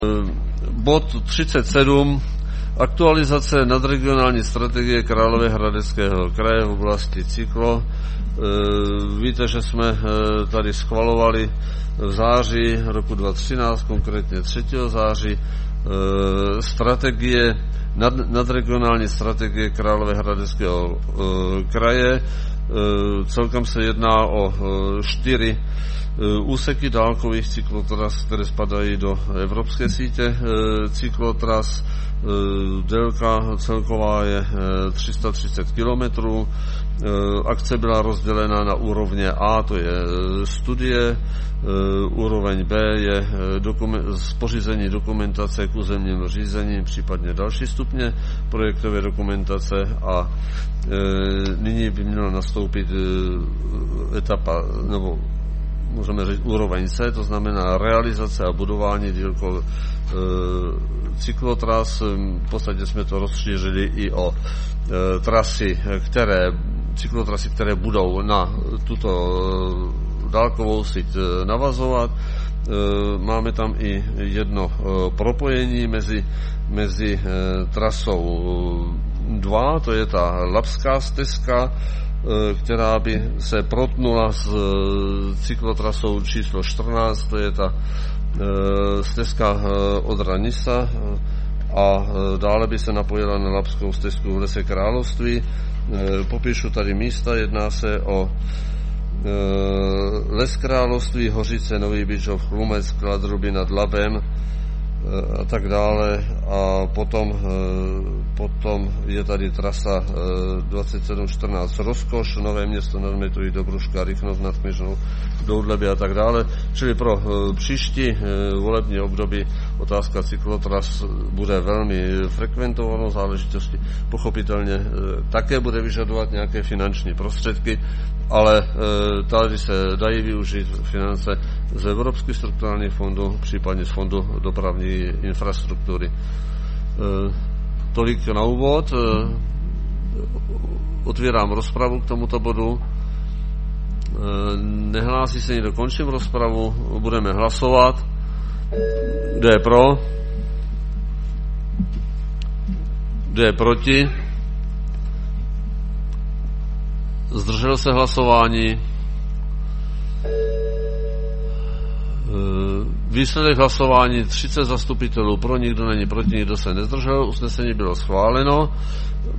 Bod 37. Aktualizace nadregionální strategie Královéhradeckého kraje v oblasti cyklo. Víte, že jsme tady schvalovali v září roku 2013, konkrétně 3. září, nadregionální strategie Královéhradeckého kraje. Celkem se jedná o 4 úseky dálkových cyklotras, které spadají do evropské sítě cyklotras. Délka celková je 330 km. Akce byla rozdělena na úrovně A, to je studie, úroveň B je pořízení dokumentace k územnímu řízení, případně další stupně projektové dokumentace a nyní by měla nastoupit etapa, nebo můžeme říct úroveň C, to znamená realizace a budování cyklotras. V podstatě jsme to rozšířili i o cyklotrasy, které budou na tuto dálkovou síť navazovat. Máme tam i jedno propojení mezi trasou 2, to je ta Labská stezka, která by se protnula s cyklotrasou číslo 14, to je ta stezka Odra Nisa, a dále by se napojila na Labskou stezku v Lese Království. Popíšu tady místa, jedná se o Les Království, Hořice, Nový Bíčov, Chlumec, Kladruby nad Labem a tak dále. A potom je tady trasa 2714 Rozkoš, Nové Město nad Metují, Dobruška, Rychnov nad Kněžnou, Doudleby a tak dále. Čili pro příští volební období otázka cyklotras bude velmi frekventovanou záležitostí. Pochopitelně také bude vyžadovat nějaké finanční prostředky, ale tady se dají využít finance z Evropských strukturálních fondů, případně z Fondu dopravní infrastruktury. Tolik na úvod. Otvírám rozpravu k tomuto bodu. Nehlásí se nikdo, končím rozpravu. Budeme hlasovat. Kdo je pro? Kdo je proti? Zdržel se hlasování. Výsledek hlasování 30 zastupitelů pro, nikdo není proti, nikdo se nezdržel. Usnesení bylo schváleno.